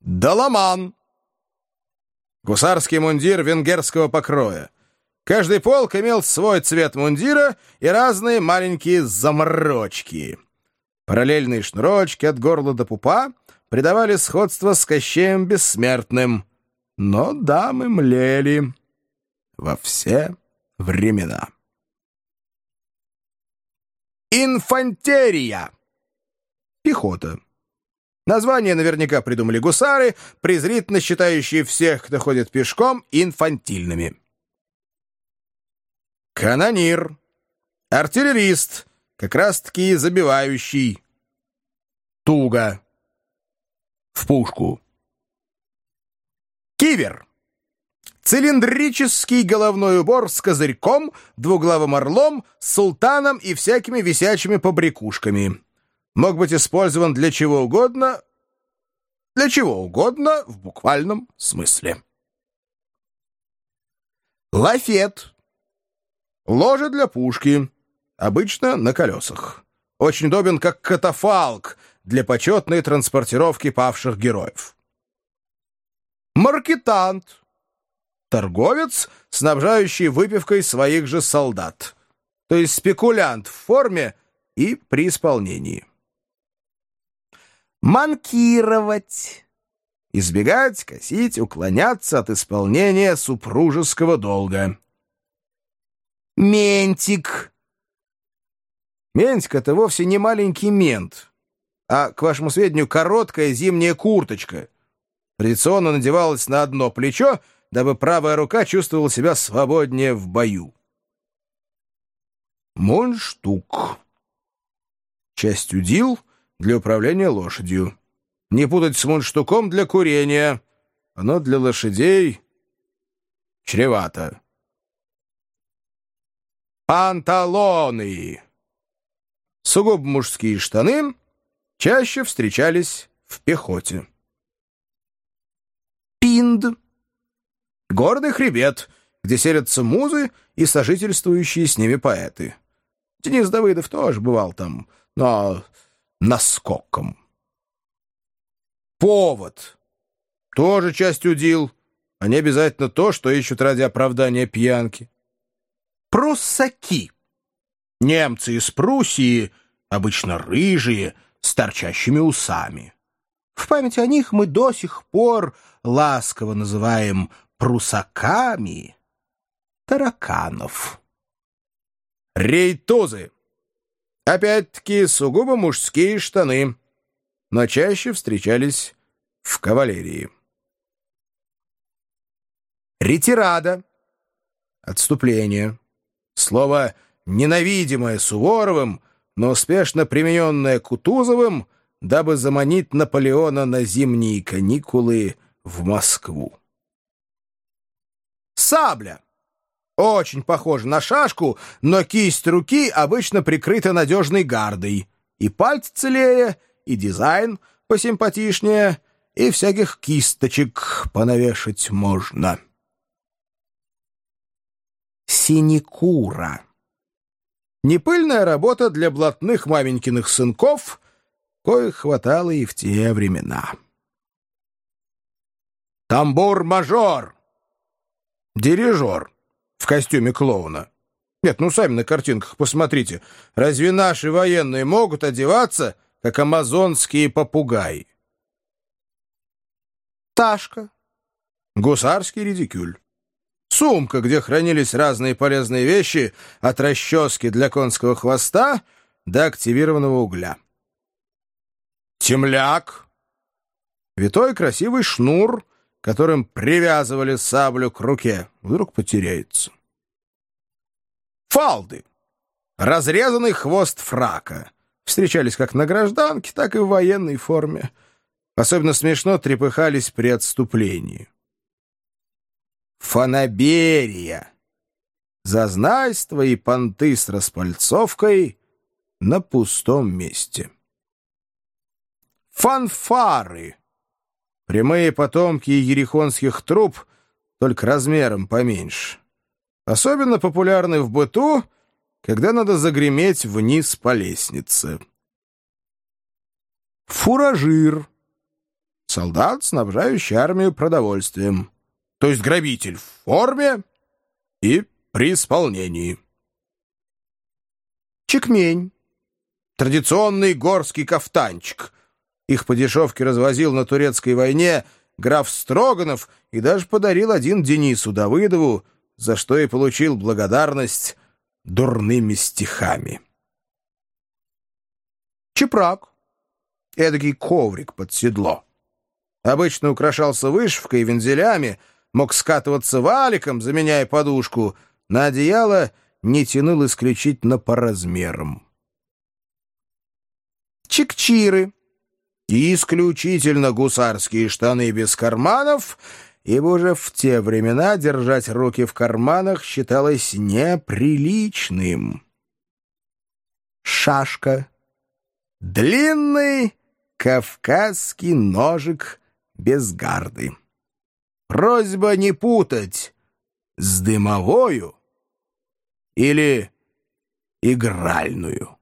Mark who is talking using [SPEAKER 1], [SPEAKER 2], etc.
[SPEAKER 1] Доломан. Гусарский мундир венгерского покроя. Каждый полк имел свой цвет мундира и разные маленькие заморочки. Параллельные шнурочки от горла до пупа придавали сходство с Кощеем Бессмертным. Но дамы млели во все времена. Инфантерия. Пехота. Название наверняка придумали гусары, презрительно считающие всех, кто ходит пешком, инфантильными. Канонир. Артиллерист, как раз-таки забивающий. Туго. В пушку. Кивер. Цилиндрический головной убор с козырьком, двуглавым орлом, султаном и всякими висячими побрякушками. Мог быть использован для чего угодно в буквальном смысле. Лафет. Ложе для пушки, обычно на колесах. Очень удобен как катафалк для почетной транспортировки павших героев. Маркетант. Торговец, снабжающий выпивкой своих же солдат. То есть спекулянт в форме и при исполнении. Манкировать. Избегать, косить, уклоняться от исполнения супружеского долга. Ментик. Ментик — это вовсе не маленький мент, а, к вашему сведению, короткая зимняя курточка. Традиционно надевалась на одно плечо, дабы правая рука чувствовала себя свободнее в бою. Мундштук. Часть удил для управления лошадью. Не путать с мундштуком для курения. Оно для лошадей чревато. Панталоны. Сугубо мужские штаны чаще встречались в пехоте. Пинд. Гордый хребет, где селятся музы и сожительствующие с ними поэты. Денис Давыдов тоже бывал там, но наскоком. Повод. Тоже часть удил, а не обязательно то, что ищут ради оправдания пьянки. Пруссаки. Немцы из Пруссии, обычно рыжие, с торчащими усами. В память о них мы до сих пор ласково называем прусаками тараканов. Рейтузы. Опять-таки сугубо мужские штаны, но чаще встречались в кавалерии. Ретирада. Отступление. Слово, ненавидимое Суворовым, но успешно примененное Кутузовым, дабы заманить Наполеона на зимние каникулы в Москву. Сабля. Очень похожа на шашку, но кисть руки обычно прикрыта надежной гардой. И пальцы целее, и дизайн посимпатичнее, и всяких кисточек понавешать можно. Синекура. Непыльная работа для блатных маменькиных сынков, коих хватало и в те времена. Тамбур-мажор. Дирижер в костюме клоуна. Нет, ну сами на картинках посмотрите. Разве наши военные могут одеваться, как амазонские попугаи? Ташка. Гусарский редикюль. Сумка, где хранились разные полезные вещи, от расчески для конского хвоста до активированного угля. Темляк. Витой красивый шнур, которым привязывали саблю к руке. Вдруг потеряется. Фалды. Разрезанный хвост фрака. Встречались как на гражданке, так и в военной форме. Особенно смешно трепыхались при отступлении. Фанаберия. Зазнайство и понты с распальцовкой на пустом месте. Фанфары. Прямые потомки ерихонских труб, только размером поменьше. Особенно популярны в быту, когда надо загреметь вниз по лестнице. Фуражир. солдат, снабжающий армию продовольствием. То есть грабитель в форме и при исполнении. Чекмень. Традиционный горский кафтанчик. Их по дешевке развозил на турецкой войне граф Строганов и даже подарил один Денису Давыдову, за что и получил благодарность дурными стихами. Чепрак. Эдакий коврик под седло. Обычно украшался вышивкой и вензелями, мог скатываться валиком, заменяя подушку. На одеяло не тянул исключительно по размерам. Чикчиры. Исключительно гусарские штаны без карманов, ибо уже в те времена держать руки в карманах считалось неприличным. Шашка. Длинный кавказский ножик без гарды. Просьба не путать с дымовою или игральную.